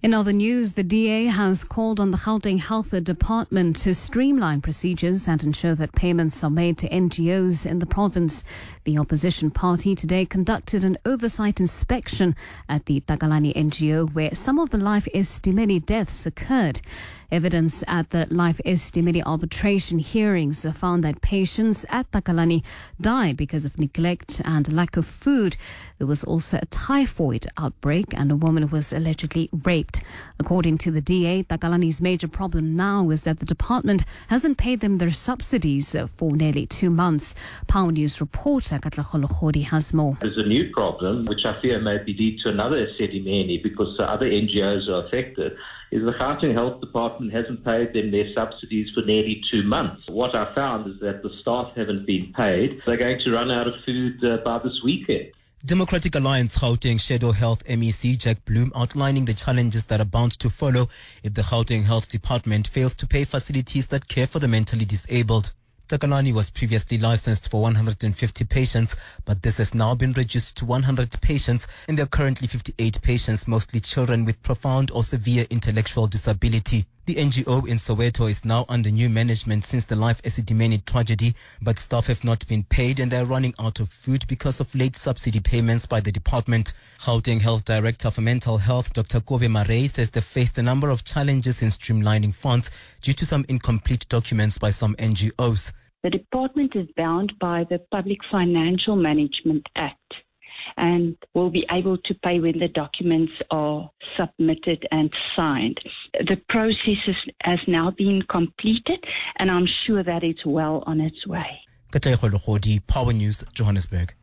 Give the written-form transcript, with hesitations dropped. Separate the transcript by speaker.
Speaker 1: In other news, the DA has called on the Gauteng Health Department to streamline procedures and ensure that payments are made to NGOs in the province. The opposition party today conducted an oversight inspection at the Takalani NGO where some of the Life Esidimeni deaths occurred. Evidence at the Life Esidimeni arbitration hearings found that patients at Takalani died because of neglect and lack of food. There was also a typhoid outbreak and a woman was allegedly raped. According to the DA, Takalani's major problem now is that the department hasn't paid them their subsidies for nearly 2 months. Power News reporter Katlego Logodi has more.
Speaker 2: There's a new problem, which I fear may lead to another Esidimeni because other NGOs are affected, is the Gauteng Health Department hasn't paid them their subsidies for nearly 2 months. What I found is that the staff haven't been paid. They're going to run out of food by this weekend.
Speaker 3: Democratic Alliance Gauteng Shadow Health MEC Jack Bloom outlining the challenges that are bound to follow if the Gauteng Health Department fails to pay facilities that care for the mentally disabled. Takalani was previously licensed for 150 patients, but this has now been reduced to 100 patients, and there are currently 58 patients, mostly children with profound or severe intellectual disability. The NGO in Soweto is now under new management since the Life Esidimeni tragedy, but staff have not been paid and they are running out of food because of late subsidy payments by the department. Gauteng Health Director for Mental Health, Dr. Kobe Marey, says they faced a number of challenges in streamlining funds due to some incomplete documents by some NGOs.
Speaker 4: The department is bound by the Public Financial Management Act and will be able to pay when the documents are submitted and signed. The process has now been completed and I'm sure that it's well on its way.
Speaker 3: Katlego Logodi, Power News, Johannesburg.